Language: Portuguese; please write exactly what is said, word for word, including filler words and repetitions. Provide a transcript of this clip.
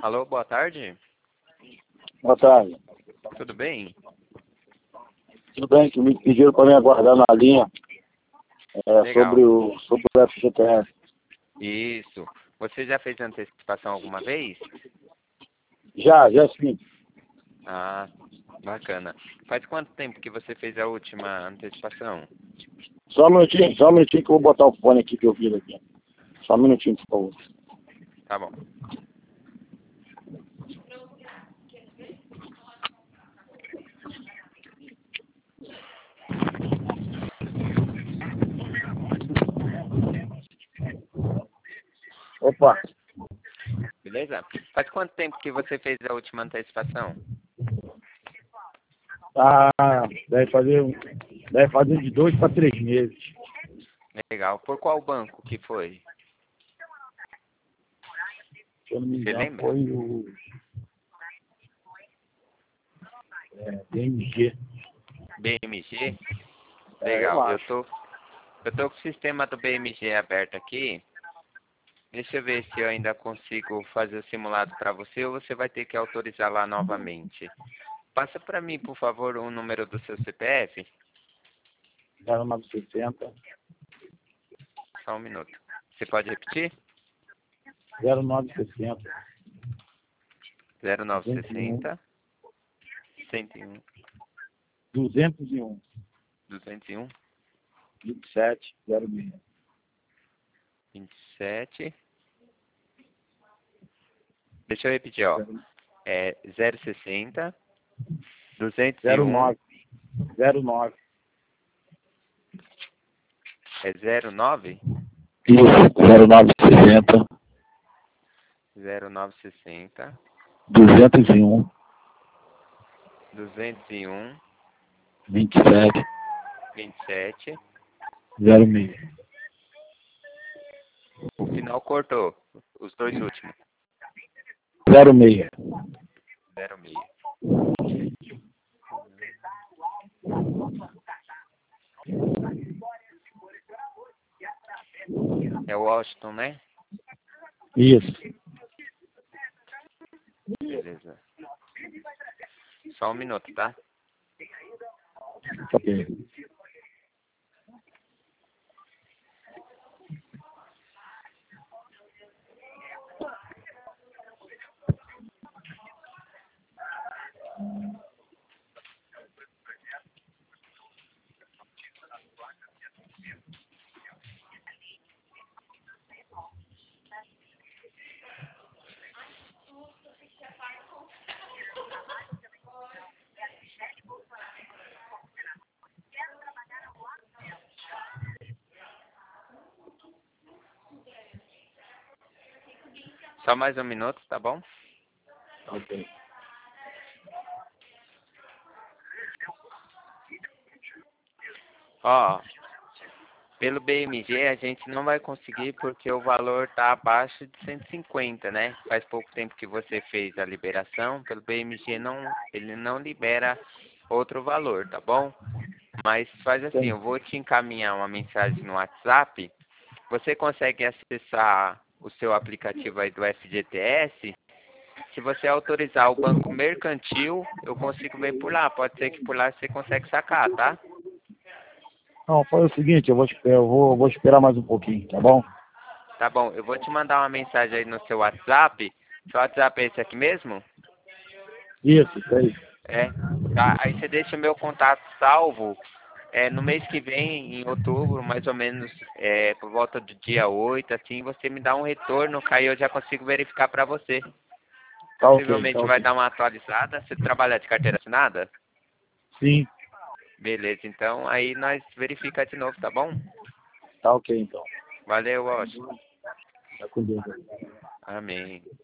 Alô, boa tarde. Boa tarde. Tudo bem? Tudo bem, que me pediram para me aguardar na linha é, Legal. sobre o sobre o F G T S. Isso. Você já fez antecipação alguma vez? Já, já sim. Ah, bacana. Faz quanto tempo que você fez a última antecipação? Só um minutinho, só um minutinho que eu vou botar o fone aqui que eu vi aqui. Só um minutinho, por favor. Tá bom. Opa, Beleza? Faz quanto tempo que você fez a última antecipação? ah, deve fazer, um- deve fazer de dois para três meses. Legal. Por qual banco que foi? Se eu não me Você engano, lembra? foi o é, B M G. B M G? É, eu Legal. Eu acho. tô, eu tô com o sistema do B M G aberto aqui. Deixa eu ver se eu ainda consigo fazer o simulado para você ou você vai ter que autorizar lá novamente. Passa para mim, por favor, o número do seu C P F. zero nove sessenta, Só um minuto. Você pode repetir? zero nove sessenta, zero nove duzentos e um, sessenta, cento e um, duzentos e um, duzentos e um, vinte e sete, zero seis. vinte e sete. Deixa eu repetir, ó. É zero sessenta, duzentos e zero um, nove, zero nove. é zero nove, Isso, zero nove sessenta, zero nove sessenta, duzentos e um, duzentos e um, vinte e sete, vinte e sete. zero seis. O final cortou. Os dois últimos. zero seis. zero seis. É o Washington, né? Isso. Beleza. Só um minuto, tá? Ok. Só mais um minuto, tá bom? Ok. Ó, pelo B M G a gente não vai conseguir porque o valor tá abaixo de cento e cinquenta, né? Faz pouco tempo que você fez a liberação, pelo B M G não, ele não libera outro valor, tá bom? Mas faz assim, eu vou te encaminhar uma mensagem no WhatsApp. Você consegue acessar o seu aplicativo aí do F G T S? Se você autorizar o banco mercantil, eu consigo ver por lá. Pode ser que por lá você consegue sacar, tá? Não, faz o seguinte, eu vou, esper- eu vou, vou esperar mais um pouquinho, tá bom? Tá bom, eu vou te mandar uma mensagem aí no seu WhatsApp. Seu WhatsApp é esse aqui mesmo? Isso, isso aí. É. Tá, aí você deixa o meu contato salvo. É, no mês que vem, em outubro, mais ou menos, é, por volta do dia oito, assim, você me dá um retorno, que aí eu já consigo verificar para você. Tá ok, Possivelmente tá vai ok. dar uma atualizada. Você trabalha de carteira assinada? Sim, Beleza, então aí nós verifica de novo, tá bom? tá ok então. Valeu, Washington. Tá com Deus. Amém.